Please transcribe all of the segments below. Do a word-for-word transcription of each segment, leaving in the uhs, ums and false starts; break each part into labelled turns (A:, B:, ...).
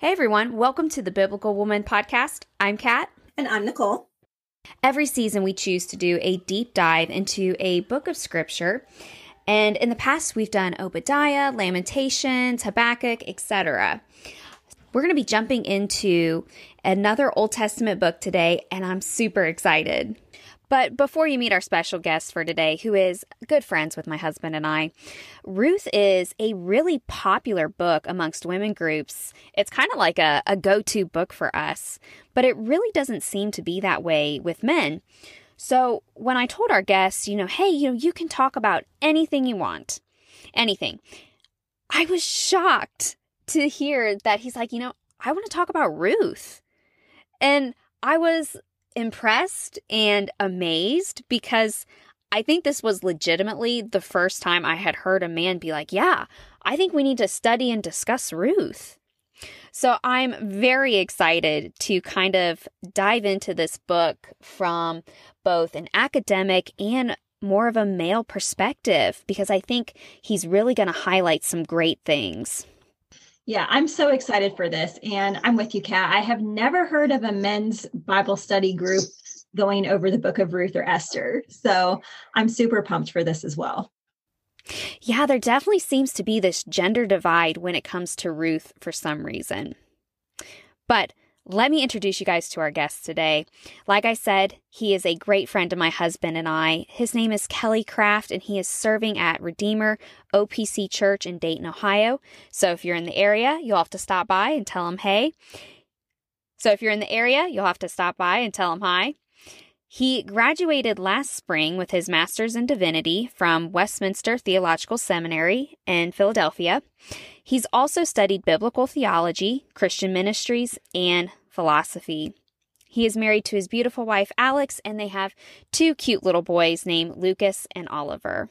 A: Hey everyone, welcome to the Biblical Woman Podcast. I'm Kat.
B: And I'm Nicole.
A: Every season we choose to do a deep dive into a book of scripture. And in the past we've done Obadiah, Lamentations, Habakkuk, et cetera. We're going to be jumping into another Old Testament book today, and I'm super excited. But before you meet our special guest for today, who is good friends with my husband and I, Ruth is a really popular book amongst women groups. It's kind of like a, a go-to book for us, but it really doesn't seem to be that way with men. So when I told our guests, you know, hey, you know, you can talk about anything you want, anything, I was shocked to hear that he's like, you know, I want to talk about Ruth. And I was impressed and amazed because I think this was legitimately the first time I had heard a man be like, yeah, I think we need to study and discuss Ruth. So I'm very excited to kind of dive into this book from both an academic and more of a male perspective, because I think he's really going to highlight some great things.
B: Yeah, I'm so excited for this. And I'm with you, Kat. I have never heard of a men's Bible study group going over the book of Ruth or Esther. So I'm super pumped for this as well.
A: Yeah, there definitely seems to be this gender divide when it comes to Ruth for some reason. But let me introduce you guys to our guest today. Like I said, he is a great friend of my husband and I. His name is Kelly Craft, and he is serving at Redeemer O P C Church in Dayton, Ohio. So if you're in the area, you'll have to stop by and tell him hey. So if you're in the area, you'll have to stop by and tell him hi. He graduated last spring with his master's in divinity from Westminster Theological Seminary in Philadelphia. He's also studied biblical theology, Christian ministries, and philosophy. He is married to his beautiful wife, Alex, and they have two cute little boys named Lucas and Oliver.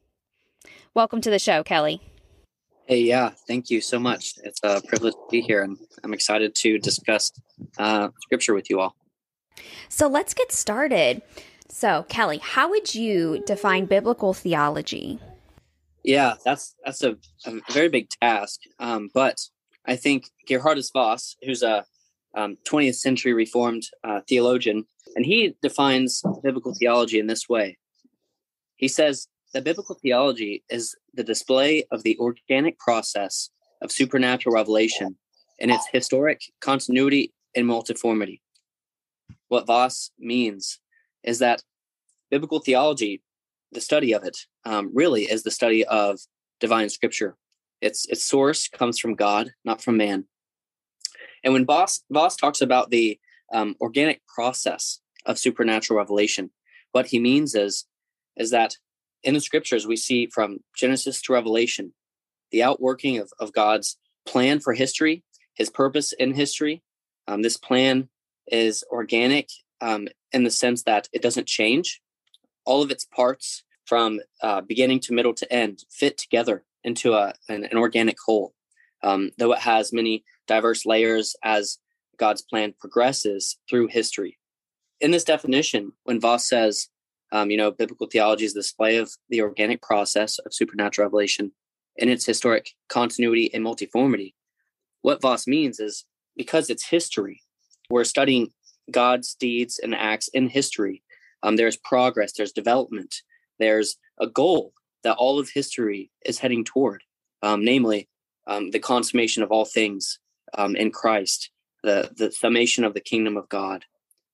A: Welcome to the show, Kelly.
C: Hey, yeah, thank you so much. It's a privilege to be here, and I'm excited to discuss uh, scripture with you all.
A: So let's get started. So, Kelly, how would you define biblical theology?
C: Yeah, that's that's a, a very big task. Um, but I think Geerhardus Vos, who's a um, twentieth century Reformed uh, theologian, and he defines biblical theology in this way. He says that biblical theology is the display of the organic process of supernatural revelation in its historic continuity and multiformity. What Vos means is that biblical theology, the study of it, um, really is the study of divine scripture. Its its source comes from God, not from man. And when Vos, Vos talks about the um, organic process of supernatural revelation, what he means is, is that in the scriptures we see from Genesis to Revelation, the outworking of, of God's plan for history, his purpose in history. Um, this plan is organic um, in the sense that it doesn't change. All of its parts from uh, beginning to middle to end fit together into a, an, an organic whole. Um, though it has many diverse layers as God's plan progresses through history. In this definition, when Vos says, um, you know, biblical theology is the display of the organic process of supernatural revelation in its historic continuity and multiformity, what Vos means is because it's history, we're studying God's deeds and acts in history. Um, there's progress, there's development, there's a goal that all of history is heading toward, um, namely um, the consummation of all things um, in Christ, the, the summation of the kingdom of God.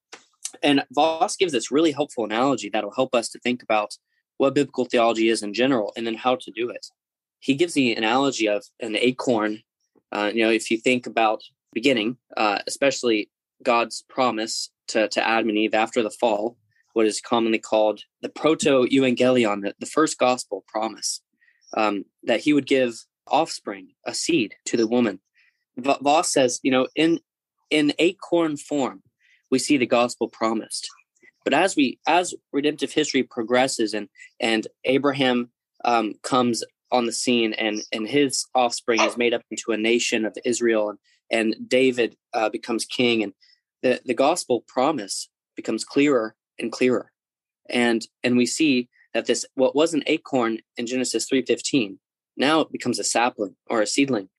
C: And Vos gives this really helpful analogy that'll help us to think about what biblical theology is in general and then how to do it. He gives the analogy of an acorn. Uh, you know, if you think about beginning, uh, especially God's promise to, to Adam and Eve after the fall, what is commonly called the proto-evangelion, the, the first gospel promise, um, that he would give offspring, a seed to the woman. V- Vos says, you know, in in acorn form, we see the gospel promised. But as we as redemptive history progresses and and Abraham um, comes on the scene and and his offspring is made up into a nation of Israel, and, and David uh, becomes king, and the, the gospel promise becomes clearer and clearer. And and we see that this, what was an acorn in Genesis three fifteen, now it becomes a sapling or a seedling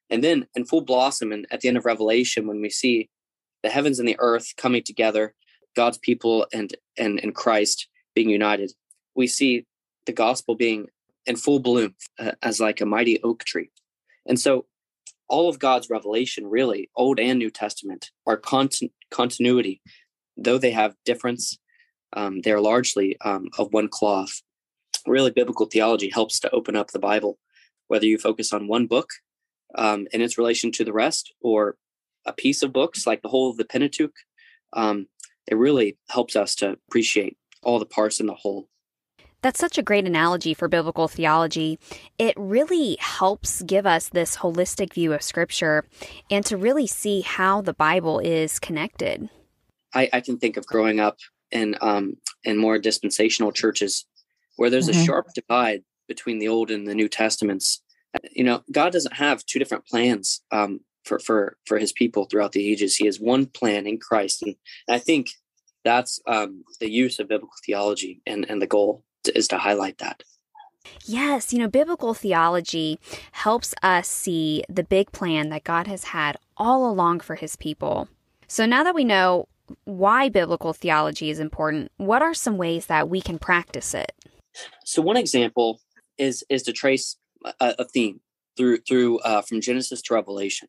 C: And then in full blossom, and at the end of Revelation, when we see the heavens and the earth coming together, God's people and and, and Christ being united, we see the gospel being in full bloom uh, as like a mighty oak tree. And so all of God's revelation, really, Old and New Testament, are continu- continuity. Though they have difference, um, they're largely um, of one cloth. Really, biblical theology helps to open up the Bible, whether you focus on one book um, in its relation to the rest, or a piece of books like the whole of the Pentateuch. Um, it really helps us to appreciate all the parts in the whole.
A: That's such a great analogy for biblical theology. It really helps give us this holistic view of Scripture and to really see how the Bible is connected.
C: I, I can think of growing up in um, in more dispensational churches where there's mm-hmm. a sharp divide between the Old and the New Testaments. You know, God doesn't have two different plans um, for, for, for his people throughout the ages. He has one plan in Christ. And I think that's um, the use of biblical theology and, and the goal is to highlight that.
A: Yes, you know, biblical theology helps us see the big plan that God has had all along for his people. So now that we know why biblical theology is important, what are some ways that we can practice it?
C: So one example is is to trace a, a theme through through uh, from Genesis to Revelation.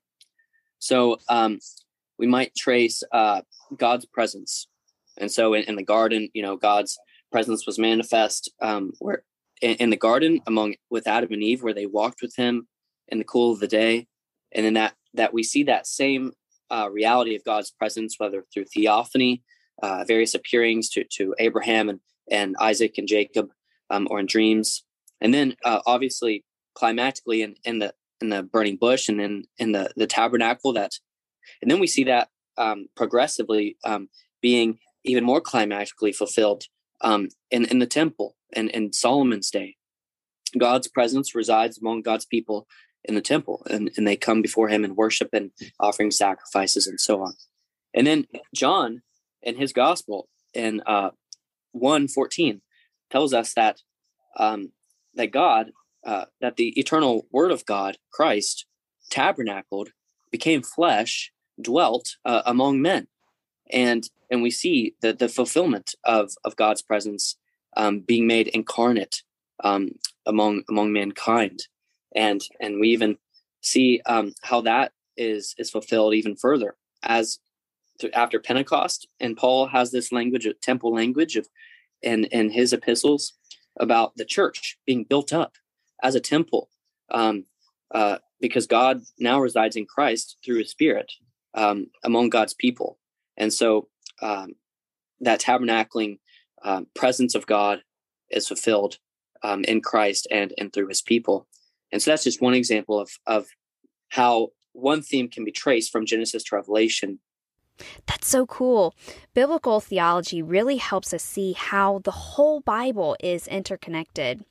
C: So um, we might trace uh, God's presence, and so in, in the garden, you know, God's presence was manifest um, where in, in the garden among with Adam and Eve, where they walked with him in the cool of the day, and then that that we see that same uh, reality of God's presence, whether through theophany, uh, various appearings to to Abraham and and Isaac and Jacob, um, or in dreams, and then uh, obviously climactically in, in the in the burning bush, and then in the the tabernacle. That, and then we see that um, progressively um, being even more climactically fulfilled Um, in, in the temple and in Solomon's day. God's presence resides among God's people in the temple, and, and they come before him and worship and offering sacrifices and so on. And then John in his gospel in uh, one fourteen tells us that um, that God, uh, that the eternal word of God, Christ, tabernacled, became flesh, dwelt uh, among men. And and we see the, the fulfillment of, of God's presence um, being made incarnate um, among among mankind. And and we even see um, how that is is fulfilled even further as th- after Pentecost. And Paul has this language, of temple language of in, in his epistles about the church being built up as a temple um, uh, because God now resides in Christ through his Spirit um, among God's people. And so um, that tabernacling um, presence of God is fulfilled um, in Christ and, and through his people. And so that's just one example of, of how one theme can be traced from Genesis to Revelation.
A: That's so cool. Biblical theology really helps us see how the whole Bible is interconnected.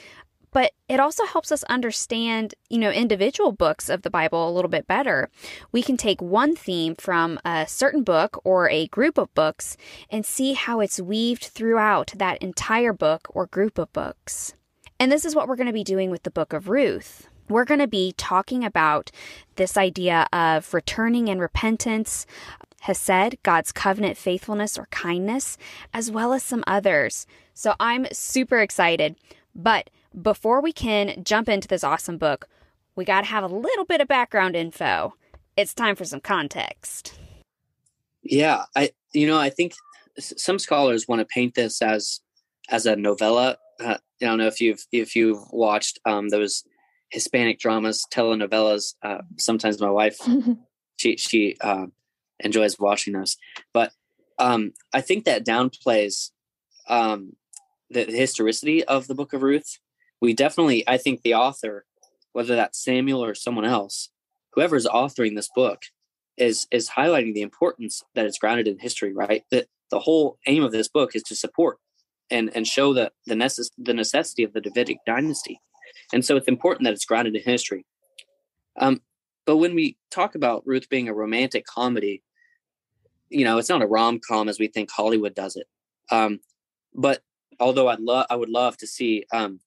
A: But it also helps us understand, you know, individual books of the Bible a little bit better. We can take one theme from a certain book or a group of books and see how it's weaved throughout that entire book or group of books. And this is what we're going to be doing with the book of Ruth. We're going to be talking about this idea of returning and repentance, Hesed, God's covenant faithfulness or kindness, as well as some others. So I'm super excited. But before we can jump into this awesome book, we got to have a little bit of background info. It's time for some context.
C: Yeah, I you know I think some scholars want to paint this as as a novella. Uh, I don't know if you've if you've watched um, those Hispanic dramas, telenovelas. Uh, sometimes my wife she she uh, enjoys watching those, but um, I think that downplays um, the historicity of the Book of Ruth. We definitely, I think the author, whether that's Samuel or someone else, whoever's authoring this book, is is highlighting the importance that it's grounded in history. Right, that the whole aim of this book is to support and and show the the, necess- the necessity of the Davidic dynasty, and so it's important that it's grounded in history. Um, but when we talk about Ruth being a romantic comedy, you know, it's not a rom-com as we think Hollywood does it. Um, but although I'd love, I would love to see um,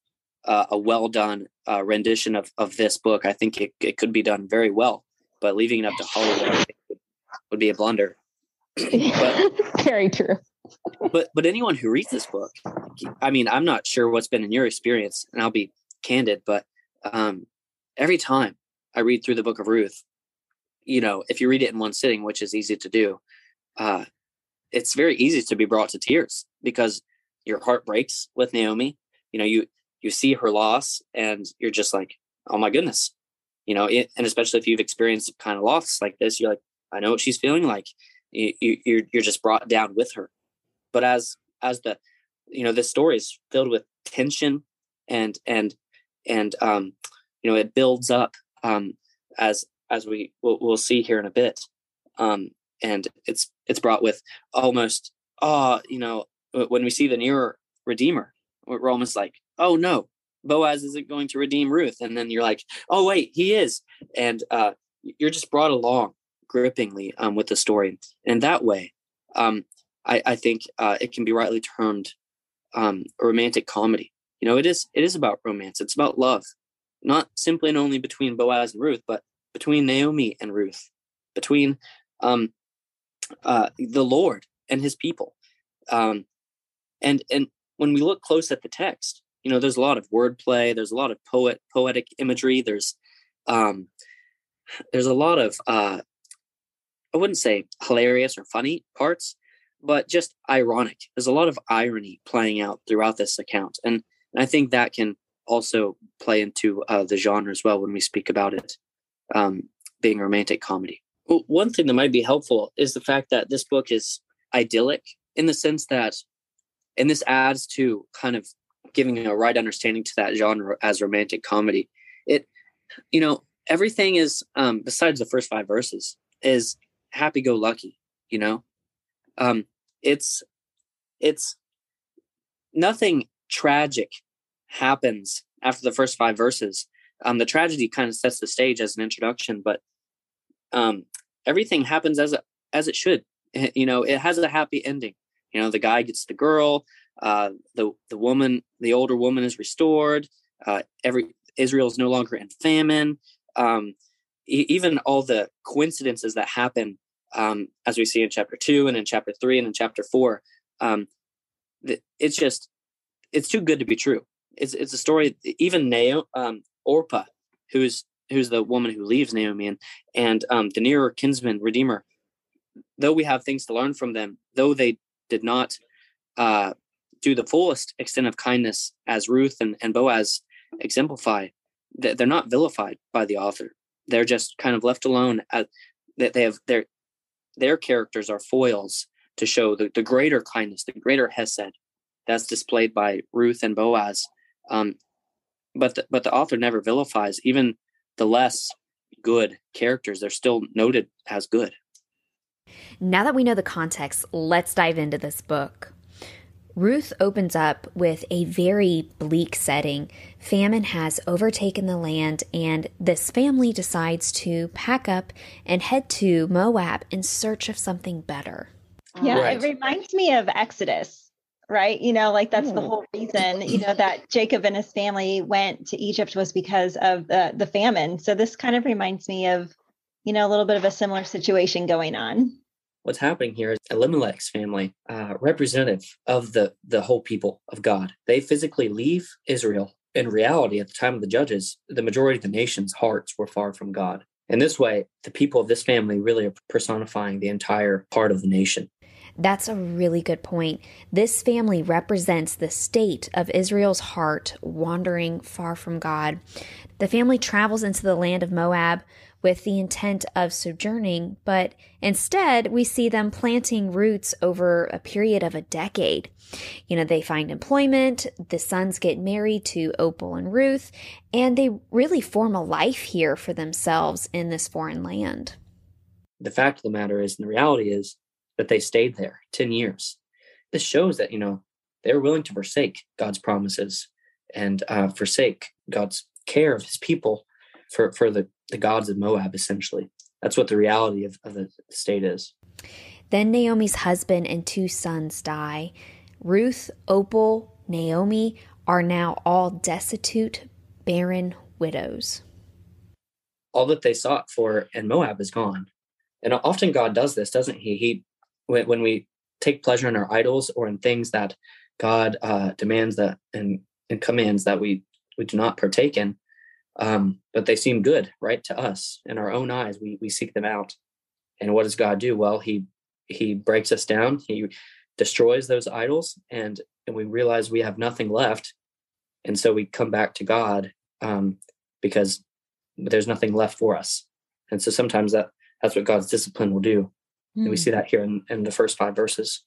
C: uh, a well done uh, rendition of, of this book. I think it, it could be done very well, but leaving it up to Hollywood I think would, would be a blunder. but,
D: Very true.
C: But but anyone who reads this book, I mean, I'm not sure what's been in your experience, and I'll be candid, but um, every time I read through the book of Ruth, you know, if you read it in one sitting, which is easy to do, uh, it's very easy to be brought to tears because your heart breaks with Naomi. You know, you you see her loss, and you're just like, oh my goodness, you know. It, and especially if you've experienced kind of loss like this, you're like, I know what she's feeling like. You, you, you're you're just brought down with her. But as as the, you know, this story is filled with tension and and and um, you know, it builds up um, as as we we'll, we'll see here in a bit, um, and it's it's brought with almost oh you know when we see the nearer Redeemer, we're almost like, oh no, Boaz isn't going to redeem Ruth, and then you're like, oh wait, he is, and uh, you're just brought along grippingly um, with the story, and that way. Um, I, I think uh, it can be rightly termed um, a romantic comedy. You know, it is it is about romance. It's about love, not simply and only between Boaz and Ruth, but between Naomi and Ruth, between um, uh, the Lord and his people. Um, and and when we look close at the text, you know, there's a lot of wordplay. There's a lot of poet poetic imagery. There's um, there's a lot of uh, I wouldn't say hilarious or funny parts, but just ironic. There's a lot of irony playing out throughout this account. And, and I think that can also play into uh, the genre as well when we speak about it um, being a romantic comedy. Well, one thing that might be helpful is the fact that this book is idyllic in the sense that, and this adds to kind of giving a right understanding to that genre as romantic comedy. It, you know, everything is, um, besides the first five verses, is happy-go-lucky, you know? Um, it's, it's nothing tragic happens after the first five verses. Um, the tragedy kind of sets the stage as an introduction, but um, everything happens as, a, as it should. You know, it has a happy ending. You know, the guy gets the girl, uh, the, the woman, the older woman is restored. Uh, every Israel is no longer in famine. Um, e- even all the coincidences that happen Um, as we see in chapter two and in chapter three and in chapter four, um, th- it's just, it's too good to be true. It's it's a story. Even Naomi, um, Orpah, who's who's the woman who leaves Naomi, and and um, the nearer kinsman redeemer, though we have things to learn from them, though they did not uh, do the fullest extent of kindness as Ruth and, and Boaz exemplify, that they're not vilified by the author. They're just kind of left alone. At, that they have their their characters are foils to show the, the greater kindness, the greater hesed that's displayed by Ruth and Boaz. Um, but the, but the author never vilifies even the less good characters. They're still noted as good.
A: Now that we know the context, let's dive into this book. Ruth opens up with a very bleak setting. Famine has overtaken the land, and this family decides to pack up and head to Moab in search of something better.
B: Yeah,
C: Right.
B: it reminds me of Exodus, right? You know, like that's the
A: Ooh.
B: whole reason, you know, that Jacob and his family went to Egypt was because of the, the famine. So this kind of reminds me of, you know, a little bit of a similar situation going on.
C: What's happening here is Elimelech's family, uh, representative of the, the whole people of God. They physically leave Israel. In reality, at the time of the judges, the majority of the nation's hearts were far from God. In this way, the people of this family really are personifying the entire part of the nation.
A: That's a really good point. This family represents the state of Israel's heart wandering far from God. The family travels into the land of Moab with the intent of sojourning, but instead we see them planting roots over a period of a decade. You know, they find employment, the sons get married to Opal and Ruth, and they really form a life here for themselves in this foreign land.
C: The fact of the matter is, and the reality is, that they stayed there ten years. This shows that, you know, they were willing to forsake God's promises and uh, forsake God's care of his people for, for the, the gods of Moab, essentially. That's what the reality of, of the state is.
A: Then Naomi's husband and two sons die. Ruth, Opal, Naomi are now all destitute, barren widows.
C: All that they sought for in Moab is gone. And often God does this, doesn't he? He, when, when we take pleasure in our idols or in things that God uh, demands that and, and commands that we, we do not partake in, um, but they seem good, right, to us. In our own eyes, we we seek them out. And what does God do? Well, he he breaks us down. He destroys those idols, and, and we realize we have nothing left. And so we come back to God um, because there's nothing left for us. And so sometimes that that's what God's discipline will do. Mm. And we see that here in, in the first five verses.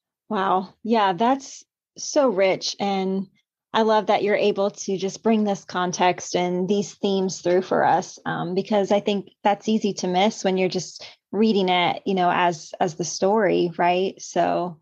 B: Wow. Yeah, that's so rich. And I love that you're able to just bring this context and these themes through for us, um, because I think that's easy to miss when you're just reading it, you know, as as the story, right? So,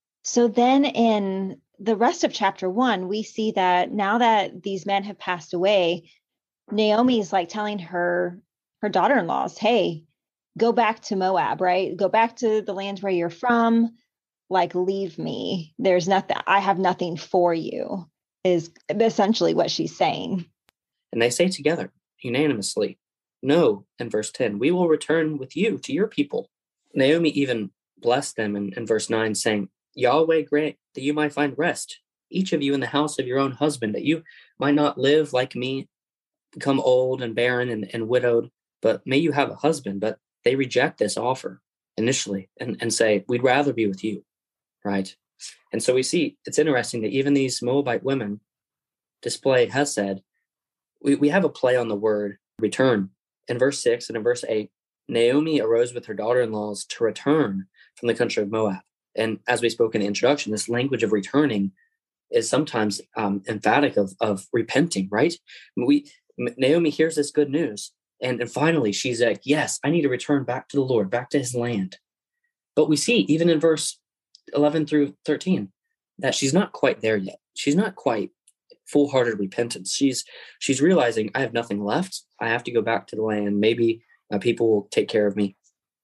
B: so then in the rest of chapter one, we see that now that these men have passed away, Naomi is like telling her her daughter-in-laws, "Hey, go back to Moab, right? Go back to the land where you're from. Like, leave me. There's nothing. I have nothing for you." Is essentially what she's saying.
C: And they say together, unanimously, "No," in verse ten, "we will return with you to your people." Naomi even blessed them in, in verse nine, saying, "Yahweh grant that you might find rest, each of you in the house of your own husband, that you might not live like me, become old and barren and, and widowed, but may you have a husband." But they reject this offer initially and, and say, "We'd rather be with you," right? And so we see, it's interesting that even these Moabite women display hesed. We, we have a play on the word return. In verse six and in verse eight, Naomi arose with her daughter-in-laws to return from the country of Moab. And as we spoke in the introduction, this language of returning is sometimes um, emphatic of, of repenting, right? We Naomi hears this good news. And, and finally, she's like, yes, I need to return back to the Lord, back to his land. But we see, even in verse eleven through thirteen, that she's not quite there yet. She's not quite full-hearted repentance. She's she's realizing, I have nothing left. I have to go back to the land. Maybe uh, people will take care of me.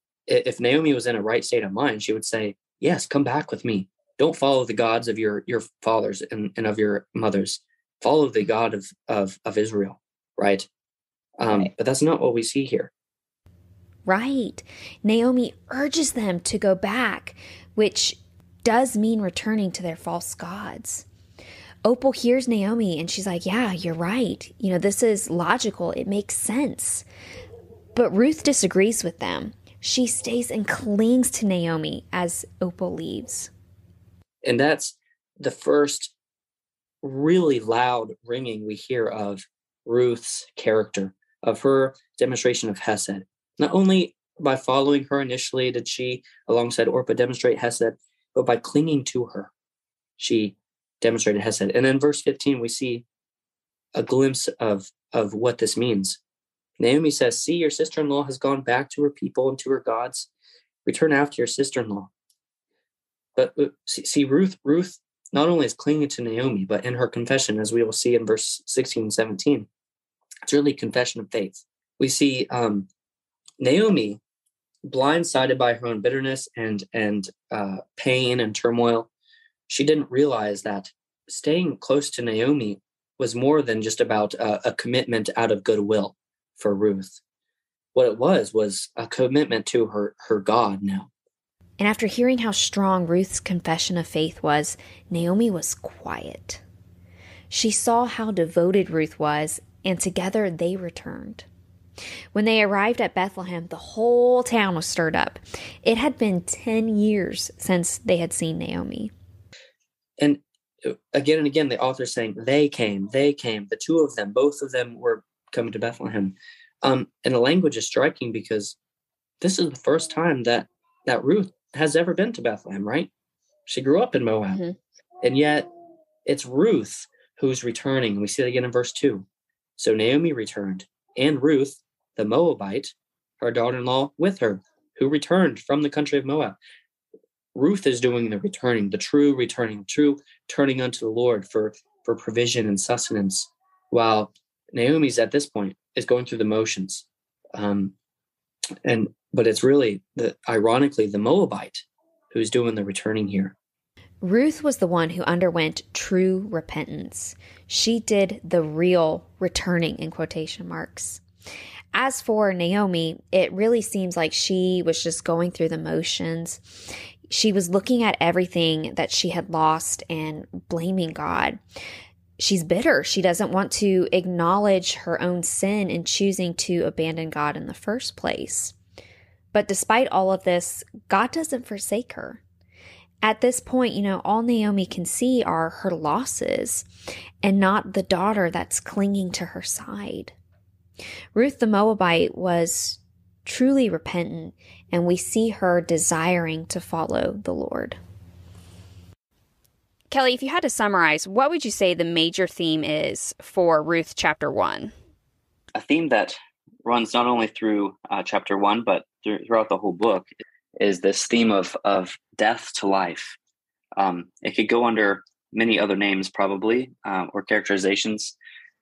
C: If Naomi was in a right state of mind, she would say, yes, come back with me. Don't follow the gods of your, your fathers and, and of your mothers. Follow the God of, of, of Israel, right? Um, right? But that's not what we see here.
A: Right. Naomi urges them to go back, which does mean returning to their false gods. Opal hears Naomi and she's like, yeah, you're right. You know, this is logical. It makes sense. But Ruth disagrees with them. She stays and clings to Naomi as Opal leaves.
C: And that's the first really loud ringing we hear of Ruth's character, of her demonstration of hesed. Not only by following her initially did she, alongside Orpah, demonstrate hesed, but by clinging to her, she demonstrated hesed. And in verse fifteen, we see a glimpse of, of what this means. Naomi says, see, your sister-in-law has gone back to her people and to her gods. Return after your sister-in-law. But see, see, Ruth, Ruth not only is clinging to Naomi, but in her confession, as we will see in verse sixteen and seventeen, it's really confession of faith. We see um, Naomi, blindsided by her own bitterness and and uh, pain and turmoil, she didn't realize that staying close to Naomi was more than just about uh, a commitment out of goodwill for Ruth. What it was was a commitment to her her God now.
A: And after hearing how strong Ruth's confession of faith was, Naomi was quiet. She saw how devoted Ruth was, and together they returned. When they arrived at Bethlehem, the whole town was stirred up. It had been ten years since they had seen Naomi.
C: And again and again, the author is saying, they came, they came, the two of them, both of them were coming to Bethlehem. Um, and the language is striking because this is the first time that, that Ruth has ever been to Bethlehem, right? She grew up in Moab. Mm-hmm. And yet it's Ruth who's returning. We see it again in verse two. So Naomi returned, and Ruth, the Moabite, her daughter-in-law, with her, who returned from the country of Moab. Ruth is doing the returning, the true returning, true turning unto the Lord for, for provision and sustenance, while Naomi's at this point is going through the motions. Um, and but it's really, the ironically, the Moabite who's doing the returning here.
A: Ruth was the one who underwent true repentance. She did the real returning in quotation marks. As for Naomi, it really seems like she was just going through the motions. She was looking at everything that she had lost and blaming God. She's bitter. She doesn't want to acknowledge her own sin in choosing to abandon God in the first place. But despite all of this, God doesn't forsake her. At this point, you know, all Naomi can see are her losses and not the daughter that's clinging to her side. Ruth the Moabite was truly repentant, and we see her desiring to follow the Lord.
D: Kelly, if you had to summarize, what would you say the major theme is for Ruth chapter one?
C: A theme that runs not only through uh, chapter one, but th- throughout the whole book is this theme of, of death to life. Um, it could go under many other names probably, um, or characterizations.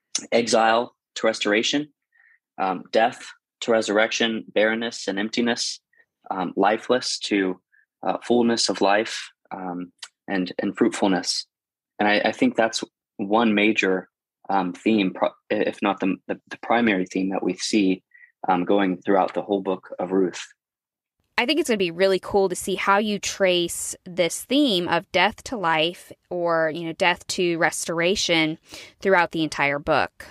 C: Exile to restoration, um, death to resurrection, barrenness and emptiness, um, lifeless to uh, fullness of life, um, and and fruitfulness. And I, I think that's one major um, theme, pro- if not the, the, the primary theme that we see um, going throughout the whole book of Ruth.
D: I think it's going to be really cool to see how you trace this theme of death to life, or, you know, death to restoration throughout the entire book.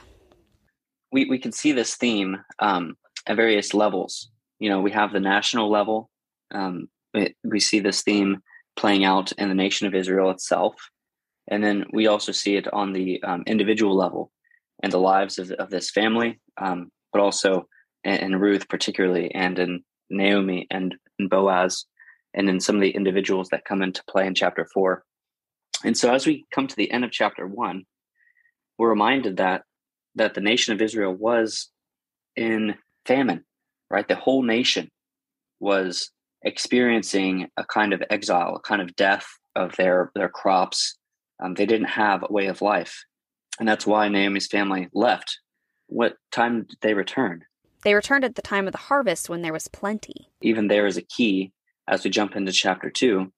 C: We we can see this theme um, at various levels. You know, we have the national level. Um, it, we see this theme playing out in the nation of Israel itself. And then we also see it on the um, individual level in the lives of, of this family, um, but also in, in Ruth particularly, and in Naomi and, and Boaz, and in some of the individuals that come into play in chapter four. And so as we come to the end of chapter one, we're reminded that that the nation of Israel was in famine, right? The whole nation was experiencing a kind of exile, a kind of death of their, their crops. Um, they didn't have a way of life. And that's why Naomi's family left. What time did they return?
D: They returned at the time of the harvest when there was plenty.
C: Even there is a key, as we jump into chapter two,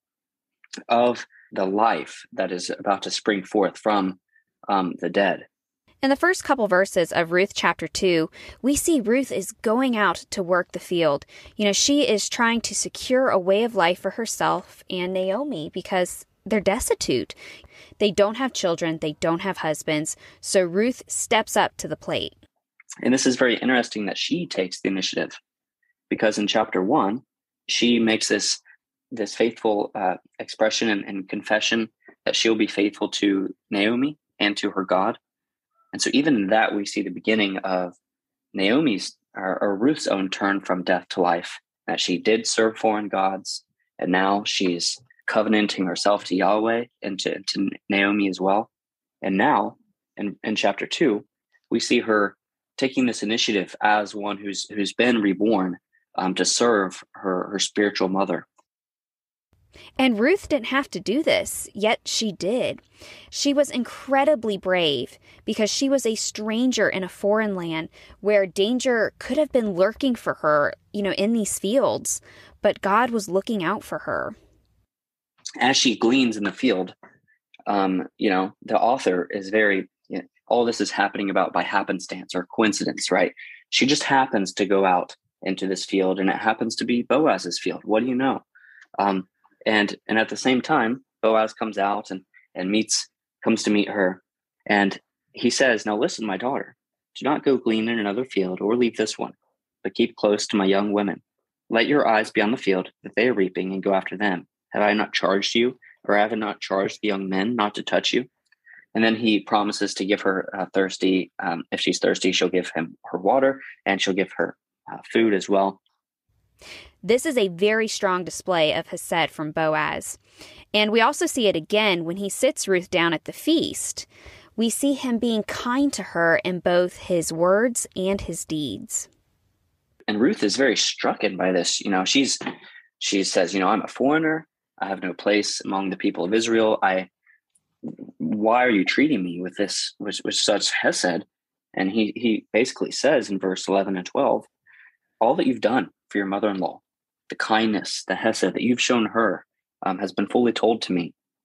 C: of the life that is about to spring forth from um, the dead.
D: In the first couple verses of Ruth chapter two, we see Ruth is going out to work the field. You know, she is trying to secure a way of life for herself and Naomi because they're destitute. They don't have children. They don't have husbands. So Ruth steps up to the plate.
C: And this is very interesting that she takes the initiative, because in chapter one, she makes this, this faithful uh, expression and, and confession that she'll be faithful to Naomi and to her God. And so even in that, we see the beginning of Naomi's or, or Ruth's own turn from death to life, that she did serve foreign gods, and now she's covenanting herself to Yahweh and to, to Naomi as well. And now in, in chapter two, we see her taking this initiative as one who's who's been reborn um, to serve her, her spiritual mother.
D: And Ruth didn't have to do this, yet she did. She was incredibly brave because she was a stranger in a foreign land where danger could have been lurking for her, you know, in these fields, but God was looking out for her.
C: As she gleans in the field, um, you know, the author is very, you know, all this is happening about by happenstance or coincidence, right? She just happens to go out into this field, and it happens to be Boaz's field. What do you know? Um, And and at the same time, Boaz comes out and, and meets, comes to meet her. And he says, "Now listen, my daughter, do not go glean in another field or leave this one, but keep close to my young women. Let your eyes be on the field that they are reaping and go after them. Have I not charged you, or have I not charged the young men not to touch you?" And then he promises to give her uh, thirsty. Um, if she's thirsty, she'll give him her water, and she'll give her uh, food as well.
D: This is a very strong display of Hesed from Boaz. And we also see it again when he sits Ruth down at the feast. We see him being kind to her in both his words and his deeds.
C: And Ruth is very strucken by this. You know, she's she says, you know, I'm a foreigner. I have no place among the people of Israel. I, why are you treating me with this, with, with such Hesed? And he he basically says in verse eleven and twelve, all that you've done for your mother-in-law, the kindness, the Hesed that you've shown her, um, has been fully told to me.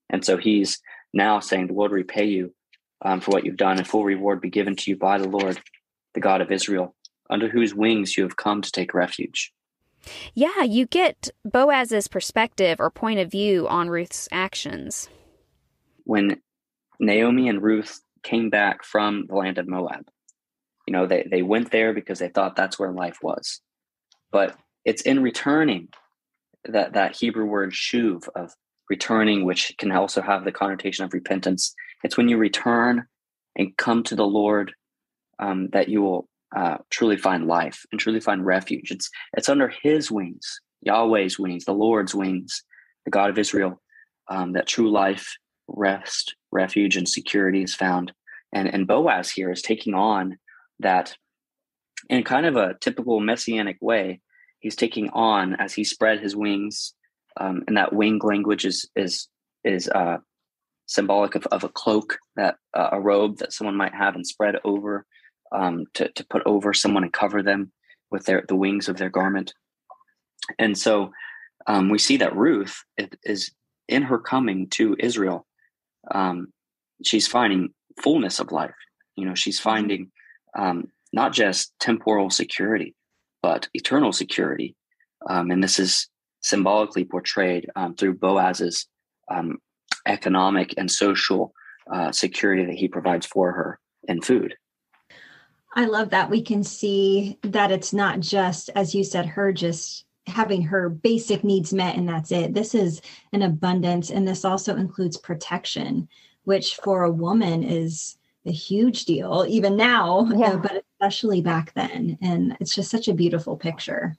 C: And so he's now saying, the Lord repay you um, for what you've done, and full reward be given to you by the Lord, the God of Israel, under whose wings you have come to take refuge.
D: Yeah, you get Boaz's perspective or point of view on Ruth's actions.
C: When Naomi and Ruth came back from the land of Moab, you know, they, they went there because they thought that's where life was. But it's in returning, that, that Hebrew word shuv, of returning, which can also have the connotation of repentance. It's when you return and come to the Lord um, that you will uh, truly find life and truly find refuge. It's it's under his wings, Yahweh's wings, the Lord's wings, the God of Israel, um, that true life, rest, refuge, and security is found. And, and Boaz here is taking on that in kind of a typical messianic way. He's taking on, as he spread his wings, um, and that wing language is is is uh, symbolic of, of a cloak, that uh, a robe that someone might have and spread over um, to to put over someone and cover them with their the wings of their garment. And so um, we see that Ruth is in her coming to Israel. Um, she's finding fullness of life. You know, she's finding um, not just temporal security, but eternal security. Um, and this is symbolically portrayed um, through Boaz's um, economic and social uh, security that he provides for her in food.
B: I love that. We can see that it's not just, as you said, her just having her basic needs met and that's it. This is an abundance. And this also includes protection, which for a woman is a huge deal, even now, yeah. uh, but especially back then. And it's just such a beautiful picture.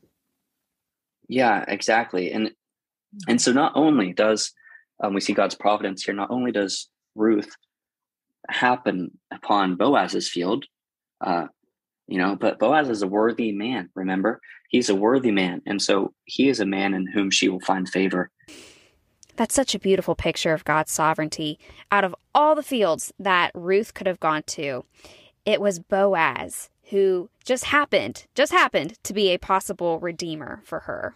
C: Yeah, exactly. And and so not only does um, we see God's providence here, not only does Ruth happen upon Boaz's field, uh, you know, but Boaz is a worthy man, remember? He's a worthy man. And so he is a man in whom she will find favor.
D: That's such a beautiful picture of God's sovereignty. Out of all the fields that Ruth could have gone to, it was Boaz who just happened, just happened to be a possible redeemer for her.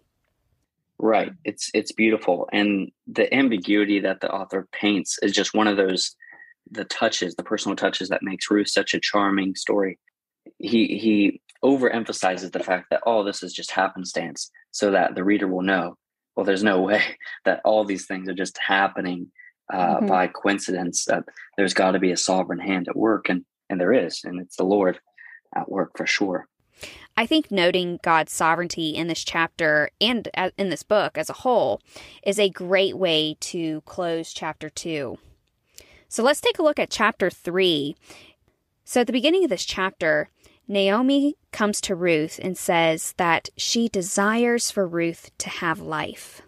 C: Right. It's it's beautiful. And the ambiguity that the author paints is just one of those, the touches, the personal touches that makes Ruth such a charming story. He he overemphasizes the fact that, oh, this is just happenstance, so that the reader will know, well, there's no way that all these things are just happening uh, mm-hmm. by coincidence, that there's got to be a sovereign hand at work. And, and there is, and it's the Lord at work for sure.
D: I think noting God's sovereignty in this chapter and in this book as a whole is a great way to close chapter two. So let's take a look at chapter three. So at the beginning of this chapter, Naomi comes to Ruth and says that she desires for Ruth to have life.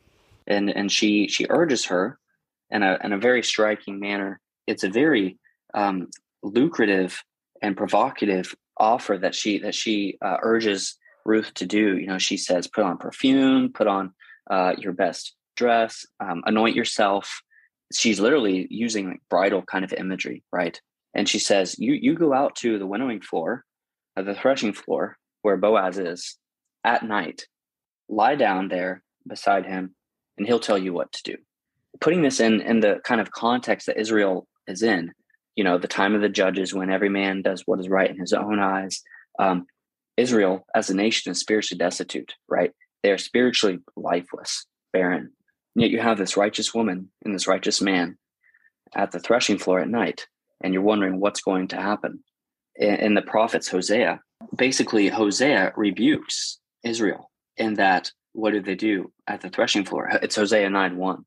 C: And and she she urges her in a in a very striking manner. It's a very um, lucrative and provocative offer that she that she uh, urges Ruth to do. You know, she says, put on perfume, put on uh, your best dress, um, anoint yourself. She's literally using like bridal kind of imagery, right? And she says, you you go out to the winnowing floor, uh, the threshing floor, where Boaz is at night, lie down there beside him, and he'll tell you what to do. Putting this in, in the kind of context that Israel is in, you know, the time of the judges when every man does what is right in his own eyes. Um, Israel as a nation is spiritually destitute, right? They are spiritually lifeless, barren. And yet you have this righteous woman and this righteous man at the threshing floor at night, and you're wondering what's going to happen. In, in the prophets Hosea, basically Hosea rebukes Israel in that, what do they do at the threshing floor? It's Hosea nine one.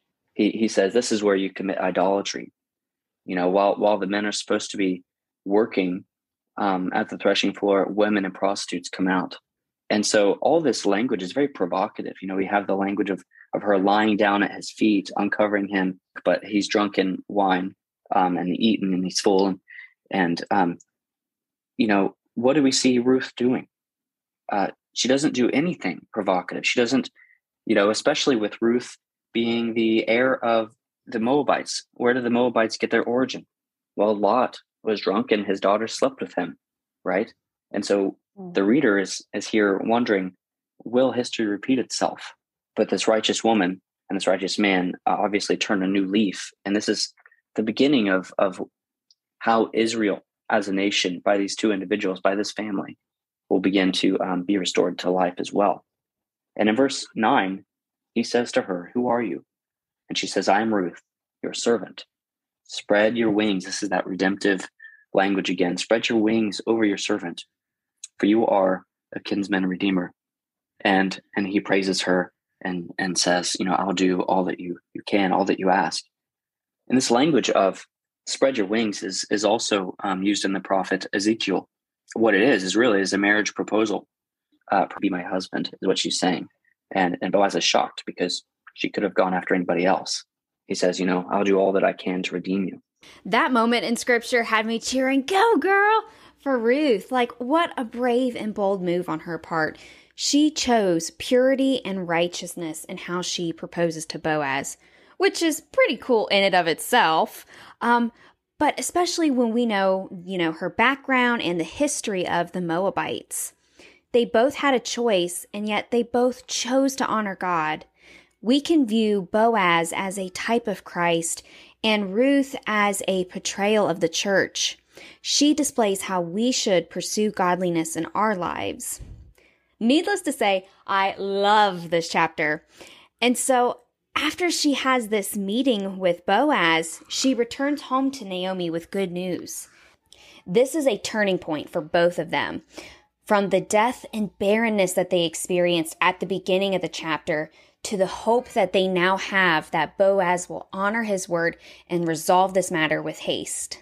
C: He he says, this is where you commit idolatry. You know, while while the men are supposed to be working um, at the threshing floor, women and prostitutes come out. And so all this language is very provocative. You know, we have the language of of her lying down at his feet, uncovering him, but he's drunk in wine um, and eaten and he's full. And, and um, you know, what do we see Ruth doing? Uh, she doesn't do anything provocative. She doesn't, you know, especially with Ruth being the heir of the Moabites. Where did the Moabites get their origin? Well, Lot was drunk and his daughter slept with him, right? And so mm. the reader is is here wondering, will history repeat itself? But this righteous woman and this righteous man uh, obviously turned a new leaf. And this is the beginning of, of how Israel as a nation, by these two individuals, by this family, will begin to um, be restored to life as well. And in verse nine, he says to her, "Who are you?" And she says, "I am Ruth, your servant. Spread your wings." This is that redemptive language again. "Spread your wings over your servant, for you are a kinsman redeemer." And and he praises her and and says, you know, "I'll do all that you you can, all that you ask." And this language of "spread your wings" is is also um, used in the prophet Ezekiel. What it is is really is a marriage proposal. Uh, "Be my husband" is what she's saying, and and Boaz is shocked because she could have gone after anybody else. He says, you know, "I'll do all that I can to redeem you."
A: That moment in scripture had me cheering, "Go, girl!" for Ruth. Like, what a brave and bold move on her part. She chose purity and righteousness in how she proposes to Boaz, which is pretty cool in and of itself. Um, but especially when we know, you know, her background and the history of the Moabites. They both had a choice, and yet they both chose to honor God. We can view Boaz as a type of Christ and Ruth as a portrayal of the church. She displays how we should pursue godliness in our lives. Needless to say, I love this chapter. And so after she has this meeting with Boaz, she returns home to Naomi with good news. This is a turning point for both of them. From the death and barrenness that they experienced at the beginning of the chapter to the hope that they now have that Boaz will honor his word and resolve this matter with haste.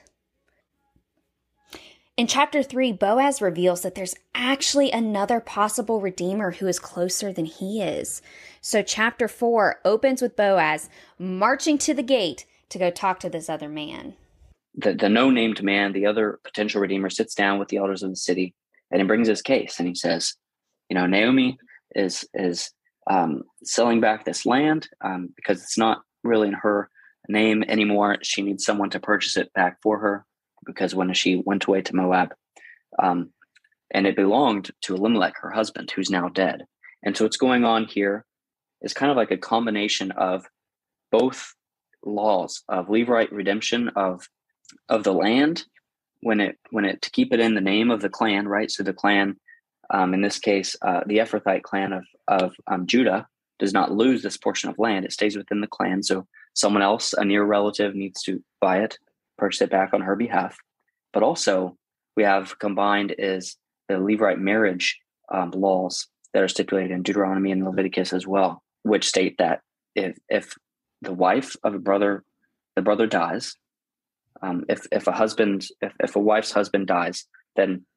A: In chapter three, Boaz reveals that there's actually another possible redeemer who is closer than he is. So chapter four opens with Boaz marching to the gate to go talk to this other man.
C: The, the no-named man, the other potential redeemer, sits down with the elders of the city, and he brings his case, and he says, you know, Naomi is is um, selling back this land um, because it's not really in her name anymore. She needs someone to purchase it back for her because when she went away to Moab, um, and it belonged to Elimelech, her husband, who's now dead. And so what's going on here is kind of like a combination of both laws of levirate redemption of of the land, when it when it to keep it in the name of the clan, right? So the clan, um, in this case, uh, the Ephrathite clan of of um, Judah, does not lose this portion of land; it stays within the clan. So someone else, a near relative, needs to buy it, purchase it back on her behalf. But also, we have combined is the Levirate marriage um, laws that are stipulated in Deuteronomy and Leviticus as well, which state that if if the wife of a brother, the brother dies. Um, if if a husband, if, if a wife's husband dies, then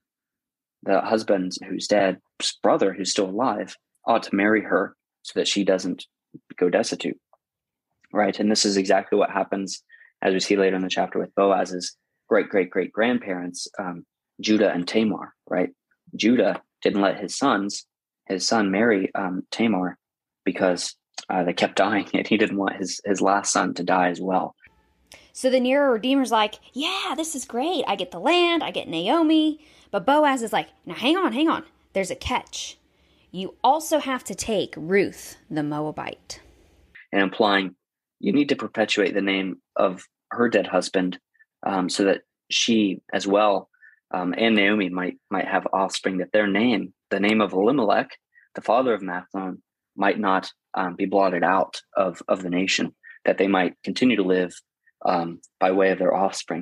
C: the husband who's dead's brother, who's still alive, ought to marry her so that she doesn't go destitute, right? And this is exactly what happens, as we see later in the chapter, with Boaz's great great great grandparents, um, Judah and Tamar, right? Judah didn't let his sons, his son marry um, Tamar because uh, they kept dying, and he didn't want his his last son to die as well.
A: So the nearer redeemer's like, yeah, this is great. I get the land, I get Naomi. But Boaz is like, now hang on, hang on. There's a catch. You also have to take Ruth, the Moabite.
C: And implying you need to perpetuate the name of her dead husband um, so that she as well um, and Naomi might might have offspring, that their name, the name of Elimelech, the father of Mahlon, might not um, be blotted out of, of the nation, that they might continue to live Um, by way of their offspring.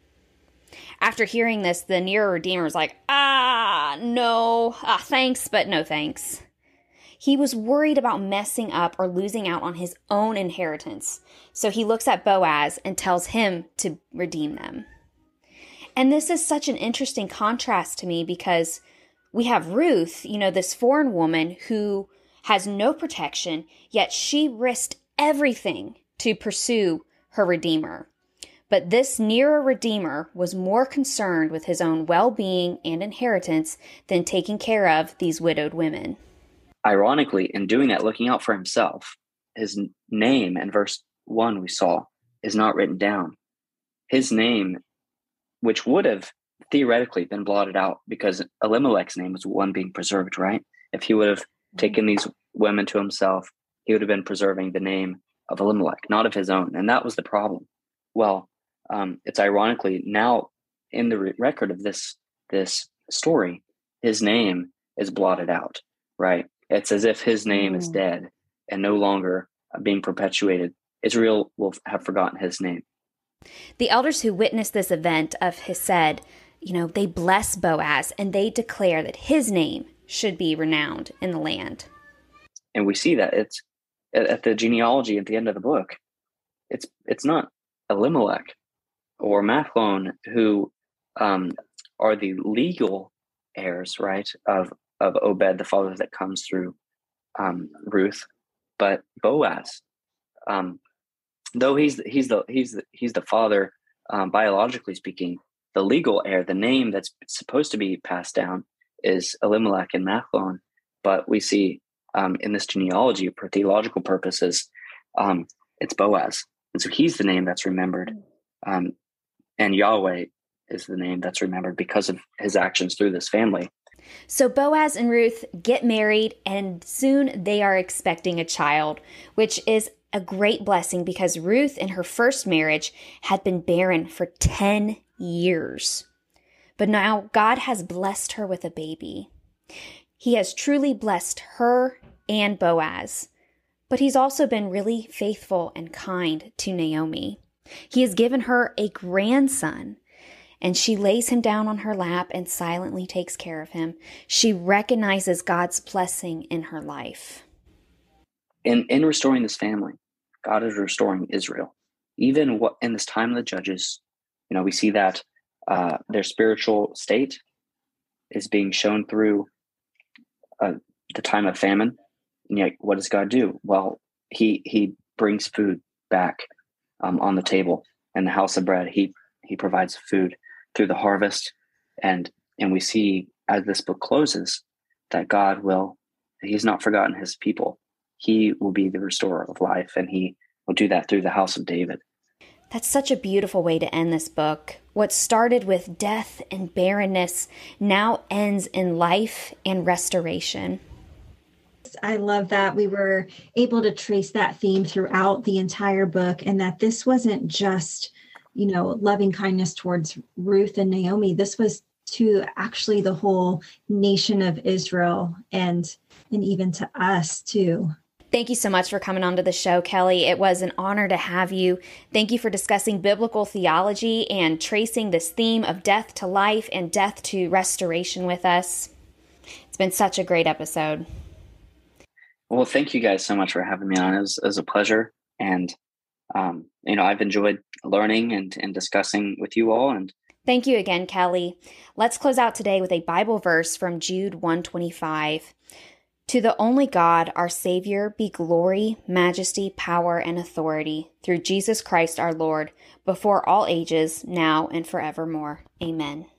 A: After hearing this, the nearer redeemer is like, ah, no, ah, thanks, but no thanks. He was worried about messing up or losing out on his own inheritance. So he looks at Boaz and tells him to redeem them. And this is such an interesting contrast to me because we have Ruth, you know, this foreign woman who has no protection, yet she risked everything to pursue her redeemer. But this nearer redeemer was more concerned with his own well-being and inheritance than taking care of these widowed women.
C: Ironically, in doing that, looking out for himself, his name in verse one we saw is not written down. His name, which would have theoretically been blotted out because Elimelech's name was one being preserved, right? If he would have taken these women to himself, he would have been preserving the name of Elimelech, not of his own. And that was the problem. Well, um, it's ironically now in the re- record of this, this story, his name is blotted out, right? It's as if his name mm. is dead and no longer being perpetuated. Israel will have forgotten his name.
A: The elders who witnessed this event of Hesed, you know, they bless Boaz and they declare that his name should be renowned in the land.
C: And we see that it's at the genealogy at the end of the book. It's it's not Elimelech or Machlon who um, are the legal heirs, right, of of Obed, the father that comes through um, Ruth, but Boaz. Um, though he's he's the he's the, he's the father, um, biologically speaking, the legal heir, the name that's supposed to be passed down is Elimelech and Machlon. But we see um, in this genealogy, for theological purposes, um, it's Boaz, and so he's the name that's remembered, um, and Yahweh is the name that's remembered because of his actions through this family.
A: So Boaz and Ruth get married, and soon they are expecting a child, which is a great blessing because Ruth in her first marriage had been barren for ten years. But now God has blessed her with a baby. He has truly blessed her and Boaz, but he's also been really faithful and kind to Naomi. He has given her a grandson, and she lays him down on her lap and silently takes care of him. She recognizes God's blessing in her life.
C: In in restoring this family, God is restoring Israel. Even what in this time of the judges, you know, we see that uh, their spiritual state is being shown through uh, the time of famine. And yet, what does God do? Well, he he brings food back um, on the table and the house of bread. He he provides food through the harvest, and and we see as this book closes that God will, he's not forgotten his people. He will be the restorer of life, and he will do that through the house of David.
A: That's such a beautiful way to end this book. What started with death and barrenness now ends in life and restoration.
B: I love that we were able to trace that theme throughout the entire book, and that this wasn't just, you know, loving kindness towards Ruth and Naomi. This was to actually the whole nation of Israel, and and even to us too.
A: Thank you so much for coming on to the show, Kelly. It was an honor to have you. Thank you for discussing biblical theology and tracing this theme of death to life and death to restoration with us. It's been such a great episode.
C: Well, thank you guys so much for having me on. It was, it was a pleasure. And, um, you know, I've enjoyed learning and, and discussing with you all. And
A: thank you again, Kelly. Let's close out today with a Bible verse from Jude one twenty-five. To the only God, our Savior, be glory, majesty, power, and authority through Jesus Christ our Lord, before all ages, now and forevermore. Amen.